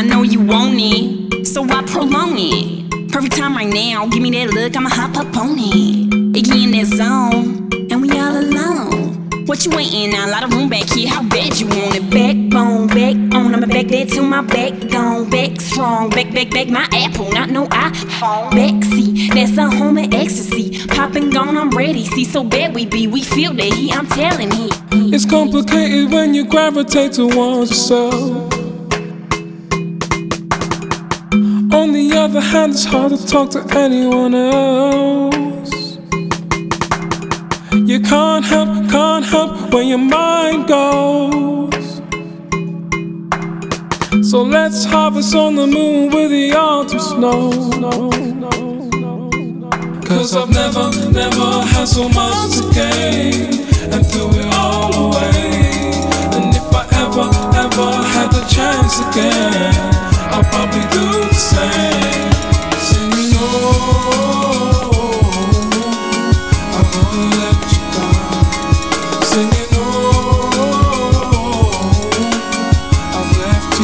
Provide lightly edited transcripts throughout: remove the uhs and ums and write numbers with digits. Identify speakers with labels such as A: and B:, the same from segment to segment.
A: know you want it, so I prolong it. Perfect time right now, give me that look, I'ma hop up on it. Iggy in that zone, and we all alone. What you waiting on? A lot of room back here, how bad you want it? Backbone, back on, I'ma back that till my back gone. Back strong, back, my apple, not no iPhone. Backseat, that's a home of ecstasy. Poppin' gone, I'm ready, see so bad we be. We feel the heat, I'm telling he.
B: It's complicated when you gravitate towards yourself. On the other hand, it's hard to talk to anyone else. You can't help where your mind goes. So let's harvest on the moon with the autumn snow. Cause I've never had so much to gain and threw it all away. And if I ever had the chance again, I'll probably do the same. Singing, oh, I'm gonna let you down. Singing, oh, I've left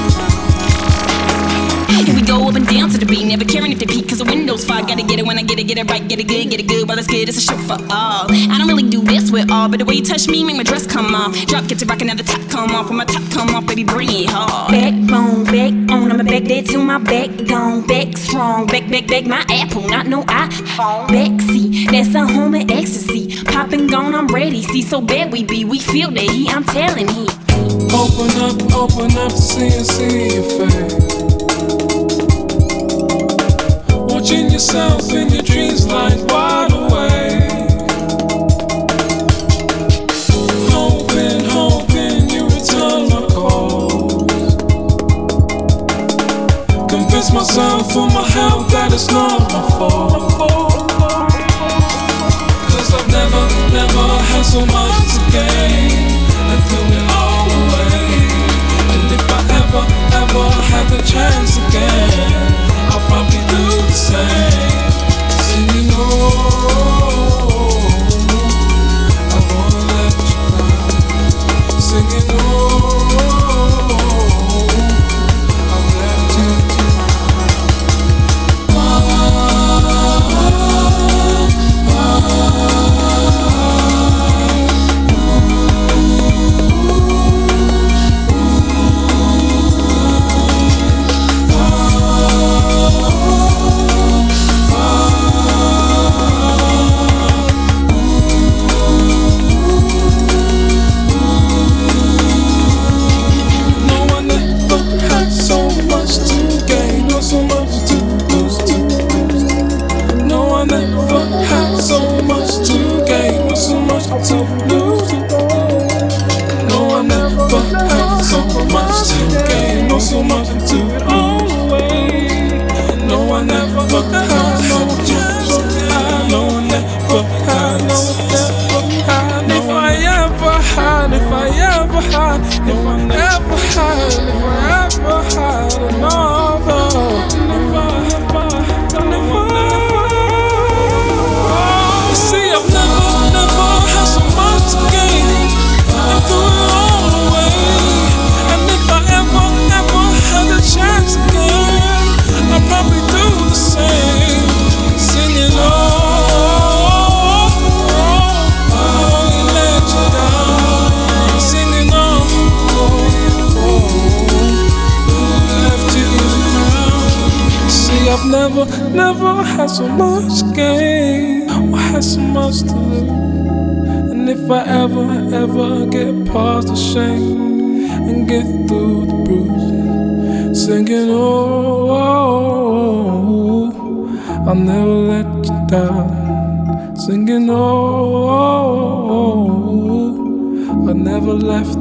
B: you.
A: Here we go up and down to the beat, never caring if they peek, cause the window's fog. Gotta get it when I get it right, get it good, while it's good, it's a show for all. I don't really do this with all, but the way you touch me make my dress come off. Drop, get to rockin', now the top come off. When my top come off, baby, bring it hard. Backbone, back on, I'ma back that till my back gone. Back strong, back, my apple, not no iPhone. Backseat, that's a home of ecstasy. Poppin' gone, I'm ready, see so bad we be. We feel the heat, I'm telling he.
B: Open up to see your face. Watching yourself in your dreams like wide awake. Hoping you return my calls. Convince myself for my health that it's not my fault. Cause I've never had so much to gain and threw it all away. And if I ever had the chance again, I'll probably do the same. Singing, oh, I wanna let you down. Singing, oh, I've left you. Never had so much gain or had so much to lose. And if I ever get past the shame and get through the bruise, singing, oh, I'll never let you down. Singing, oh, I never left